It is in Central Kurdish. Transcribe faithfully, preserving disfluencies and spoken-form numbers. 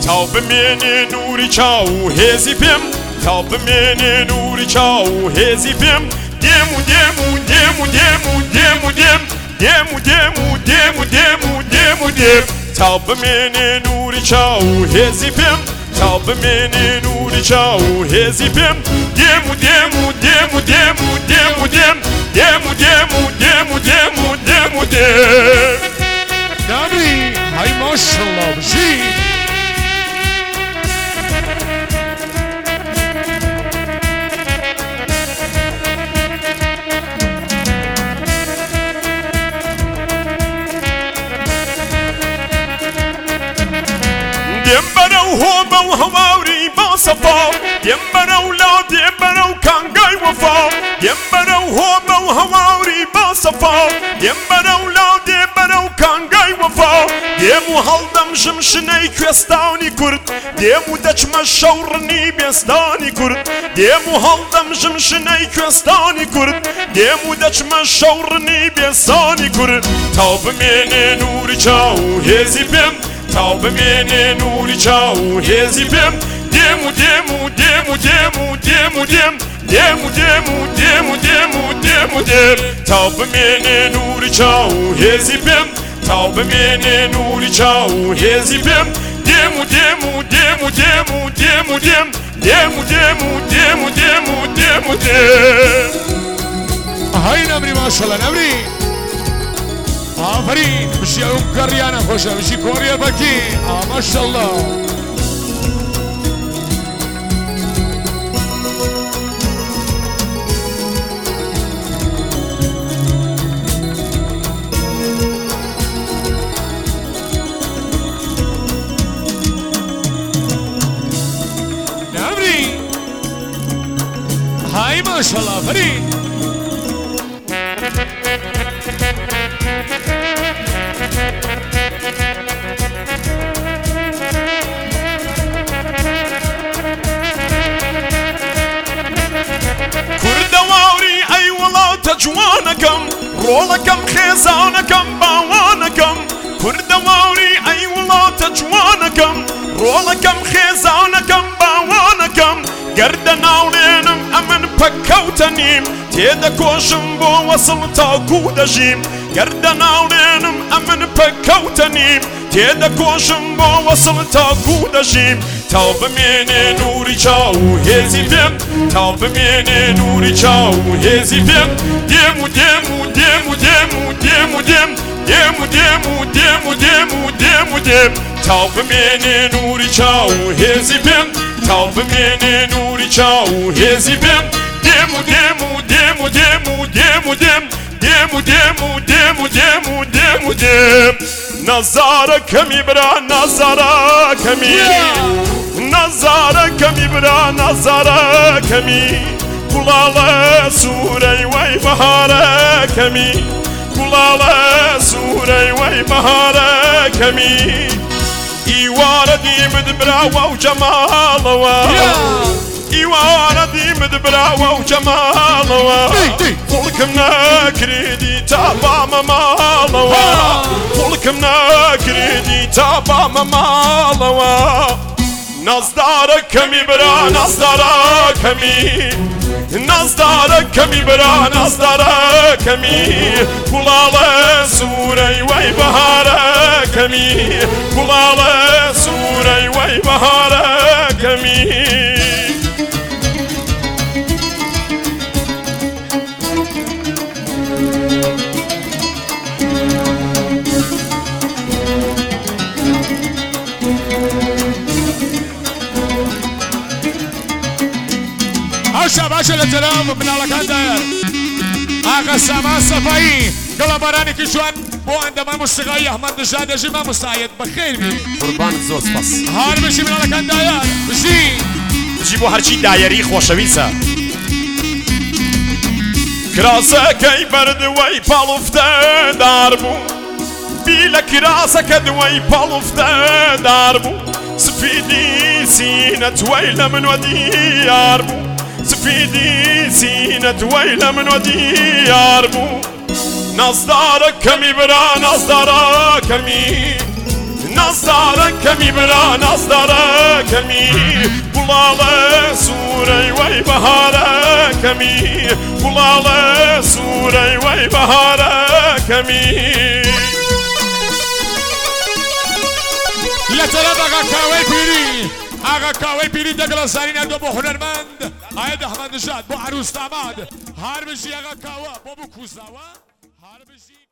تاو بمێنێ نوری چاو هێزی پێم تاو بمێنێ نوری چاو هێزی پێم دێم و دێم و دێم و دێم و دێم و دێم دێم و دێم و دێم و دێم و دێم و دێم تاو بمێنێ نوری چاو هێزی پێم تاو بمێنێ نوری چاو هێزی پێم دێم و دێم و دێم و دێم و دێم و دێم دێم و دێم و دێم و دێم و دێم و دێم نابی های ماشالله بشی دێم بەرەو هۆبە و هەواوری باسەفا دێم بەرەو لا دێم بەرەو کانگای وەفا دێم بەرەو هۆبە و هەواوری باسەفا دێم بەرەو لا دێم بەرەو کانگای وەفا دێم و هەڵدەمژم شنەی کوێستانی کورد دێم و دەچمە شەوڕنی بێستانی کورد دێم و هەڵدەمژم شنەی کوێستانی کورد دێم و دەچمە شەوڕنی بێستانی کورد تاو بمێنێ نوری چاو هێزی پێم تاو بمێنێ نوری چاو هێزی پێم دێم و دێم و دێم و دێم و دێم و دێم دێم و دێم و دێم و دێم و دێم و دێم تاو بمێنێ نوری چاو هێزی پێم تاو بمێنێ نوری چاو هێزی پێم دێم و دێم و دێم و دێم و دێم و دێم دێم و دێم و دێم و دێم و دێم و دێم های نبری ماشالله نبری آفرین بشی اون کریانه خوشه بشی کوریا بکی ماشالله نبری های ماشالله آفرین کوردەواوری ئەی وڵاتە جوانەکەم ڕۆڵەکەم خێزانەکەم باوانەکەم کوردەواوری ئەی وڵاتە جوانەکەم ڕۆڵەکەم خێزانەکەم باوانەکەم گەردە ناوڵێنم ئەمن پەککەوتە نیم تێدەکۆشم بۆ وەسڵ تاکو دەژیم گەردە ناوڵێنم ئەمن پەککەوتە نیم تێدەکۆشم بۆ وەسڵ تاکو دەژیم تاو بمێنێ نوری چاو هێزی پێم تاو بمێنێ نوری چاو هێزی پێم دێم و دێم و دێم و دێم و دێم و دێم دێم و دێم و دێم و دێم و دێم و دێم تاو بمێنێ نوری چاو هێزی پێم تاو بمێنێ نوری چاو هێزی پێم دێم و دێم و دێم و دێم و دێم و دێم دێم و دێم و دێم و دێم و دێم و دێم نەزارەکەمی برا نەزارەکەمی نەزارەکەمی برا نەزارەکەمی کوڵاڵە سوورەی وەی بەهارەکەمی کوڵاڵە سوورەی وەی بەهارەکەمی ئیوارە دیمت براوە و جەماڵەوە ئیوارە دیمت براوە و جەماڵەوە خوڵکم نەکردی تا بامە ماڵەوە خوڵکم نەکردی تا بامە ماڵەوە نازدارەکەمی برا نازدارەکەمی نازدارەکەمی برا نازدارەکەمی کوڵاڵە سوورەی وەی بەهارەکەمی کوڵاڵە سوورەی وەی بەهارەکەمی باشە باشە لە جەرام بناڵەکان دایە ئاغا سامان سەفایی گەڵە بارانێکی جوان بۆ ئەندەمان موسیقایی ئەحمەد نژاد دەژی مامۆستایەت بەخێر بی قوربانت زۆر سپاس هار بشی بناڵەکان دایە بژی بژی بۆ هەرچی دایەری خۆشەویستە کراسەکەی بەردوەی پاڵوفتە دار بوو بی لە کراسەکە دوەی پاڵوفتە دار بوو سفیدی سینەت وەی لە منوە دیار بوو سفیدی سینەت وەی لە منوە دیار بوو نازدارەکەمی برا نازدارەکەمی نازدارە کەمی برا نازدارە کەمی گوڵاڵە سوورەی وەی بەهارە کەمی گوڵاڵە سوورەی وەی بەهارە کەمی لە تەلەب ئاغا کاوەی پیری ئاغا کاوەی پیری دەگڵە زاری نەردۆ بۆ هونەرمەند ئایا دەحمەد نژاد بۆ عروس داماد هەر بژی ئاغا کاوە بۆ بوو کوزاوە هەر بژی